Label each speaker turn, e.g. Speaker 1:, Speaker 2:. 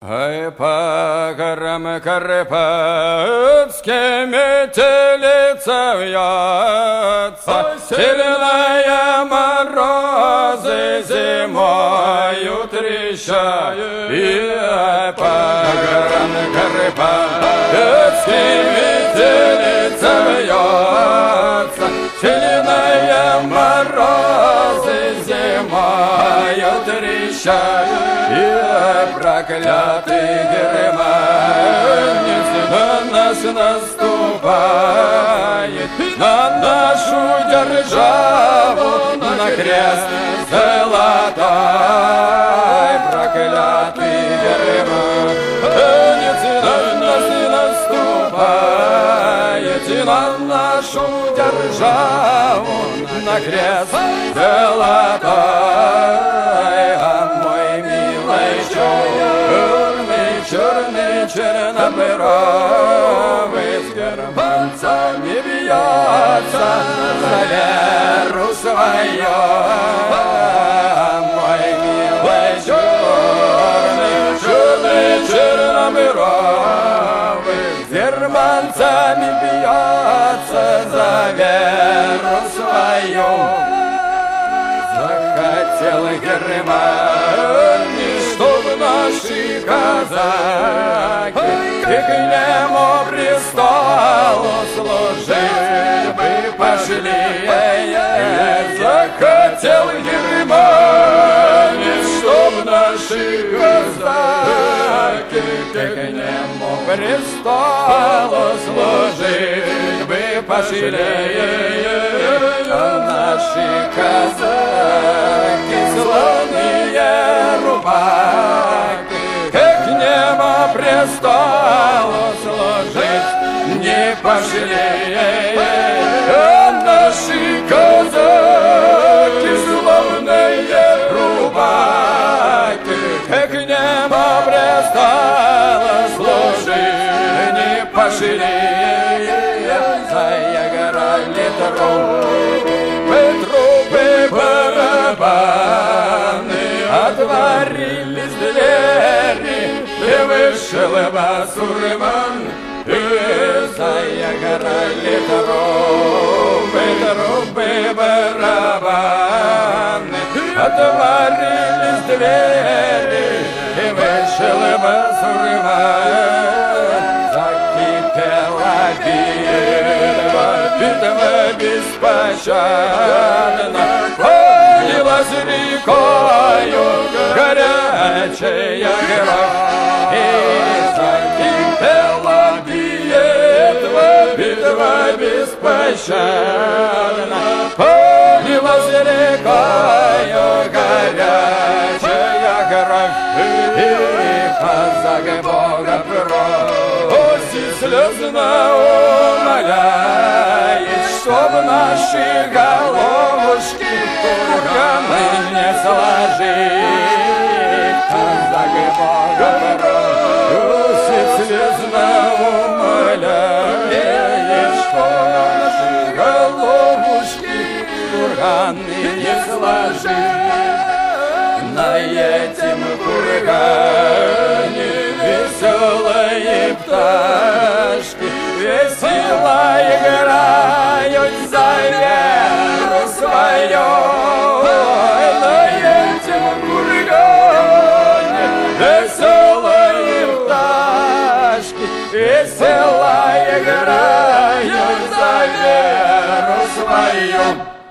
Speaker 1: Ай, по горам карпатским метелица вьется, сильные морозы зимою трещают. И по горам карпатским метелица вьется, сильные морозы зимою трещают. Проклятый германец на нас наступает, на нашу державу, на крест золотой. Проклятый германец на нас наступает, на нашу державу, на крест золотой. Черный чернобровый с германцами бьется за веру свою. Мой милый черный чернобровый с германцами бьется за веру свою. Захотел герман, чтоб наши казаки и к нему престолу служить бы пошли. Захотел германец, чтоб наши казаки к нему престолу служить бы пошли. Наши казаки славные рубаки, как небо престолу служить не пошли. Наши казаки славные рубаки, как небо престолу служить не пошли. Заиграли трубы, барабаны, отворились двери, и вышел басурман. И заиграли трубы, барабаны, отворились двери, и вышел басурман. Закипела битва беспощадна, полилась рекою горячая кровь. И закипела битва беспощадна, полилась рекою горячая кровь. И казак Бога просит, слезно умоляет, чтоб наши головушки курганы не сложить. Казак Бога просит, слезно умоляет, чтоб наши головушки курганы не сложить. На этом кургане веселые пташки весело играют за веру свою. На этом кургане веселые пташки весело играют за веру свою.